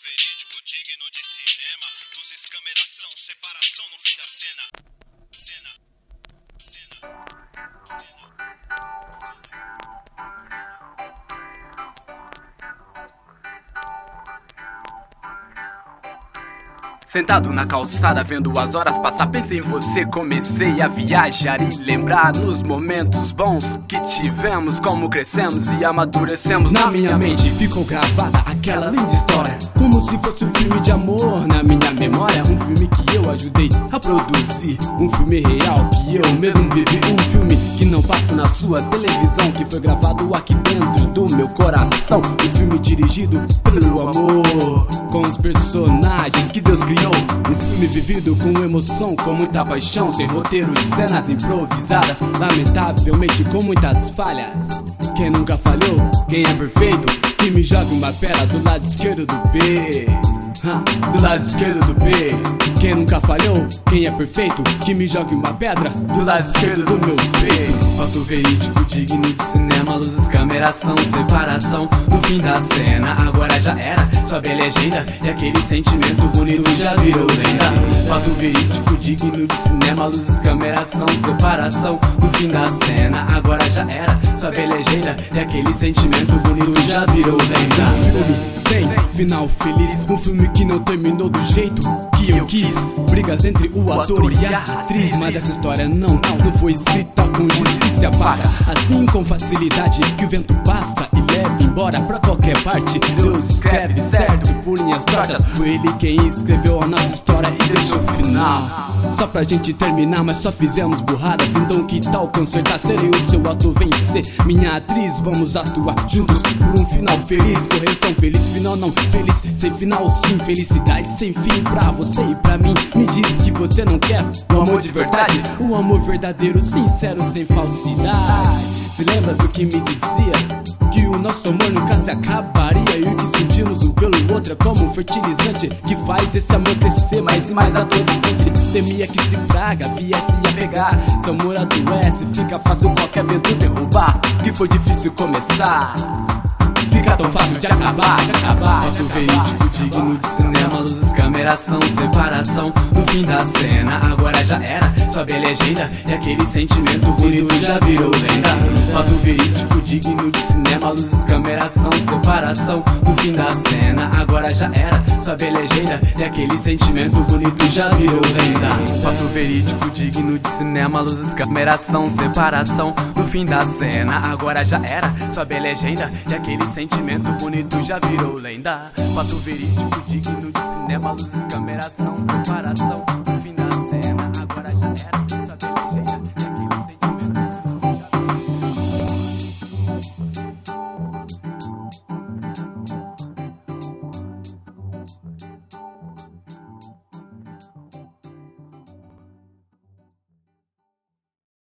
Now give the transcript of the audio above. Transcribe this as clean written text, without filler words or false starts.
verídico, digno de cinema. Luzes, câmeração, separação no fim da cena. Cena. Sentado na calçada, vendo as horas passar, pensei em você, comecei a viajar e lembrar nos momentos bons que tivemos, como crescemos e amadurecemos. Na minha mente ficou gravada aquela linda história, como se fosse um filme de amor na minha memória. Um filme que eu ajudei a produzir, um filme real que eu mesmo vivi, um filme que não passa na sua televisão, que foi gravado aqui dentro do meu coração. Um filme dirigido pelo amor, com os personagens que Deus criou. Um filme vivido com emoção, com muita paixão, sem roteiro e cenas improvisadas, lamentavelmente com muitas falhas. Quem nunca falhou, quem é perfeito, que me joga uma pedra do lado esquerdo do peito. Do lado esquerdo do peito. Quem nunca falhou, quem é perfeito, que me jogue uma pedra do lado esquerdo do meu peito. Foto verídico, digno de cinema, luzes, câmeração, separação no fim da cena. Agora já era, sobe a legenda e aquele sentimento bonito já virou lenda. Foto verídico, digno de cinema, luzes, câmeração, separação no fim da cena. Agora já era, sobe a legenda e aquele sentimento bonito já virou lenda. Um filme sem final feliz, um filme que não terminou do jeito que eu quis. Brigas entre o ator e a atriz, mas essa história não foi escrita com giz que se apaga assim com facilidade, que o vento passa e leva embora pra qualquer parte. Deus escreve certo por linhas tortas, foi ele quem escreveu a nossa história e deixou o final só pra gente terminar, mas só fizemos burradas. Então que tal consertar, serei o seu ator, vencer minha atriz, vamos atuar juntos por um final feliz. Correção, feliz, final não feliz, sem final sim, felicidade sem fim pra você e pra mim. Me diz que você não quer o amor de verdade, um amor verdadeiro, sincero, sem falsidade. Se lembra do que me dizia? Que o nosso amor nunca se acabaria, e o que sentimos um pelo outro é como um fertilizante que faz esse amor crescer mais e mais a todo instante. Temia que se praga viesse a pegar, seu amor adoece, fica fácil qualquer vento derrubar. Que foi difícil começar, fica tão fácil de acabar. Foto verídico, digno de cinema, luzes, câmeração, separação no fim da cena. Agora já era, sobe a legenda e aquele sentimento bonito já virou lenda. Foto verídico, digno de cinema, luzes, câmeração, separação no fim da cena. Agora já era, sobe a legenda e aquele sentimento bonito já virou lenda. Foto verídico, digno de cinema, luzes, câmeração, separação no fim da cena. Agora já era, sobe a legenda e aquele sentimento bonito já virou lenda. Fato verídico, digno de cinema, luzes, câmeração, separação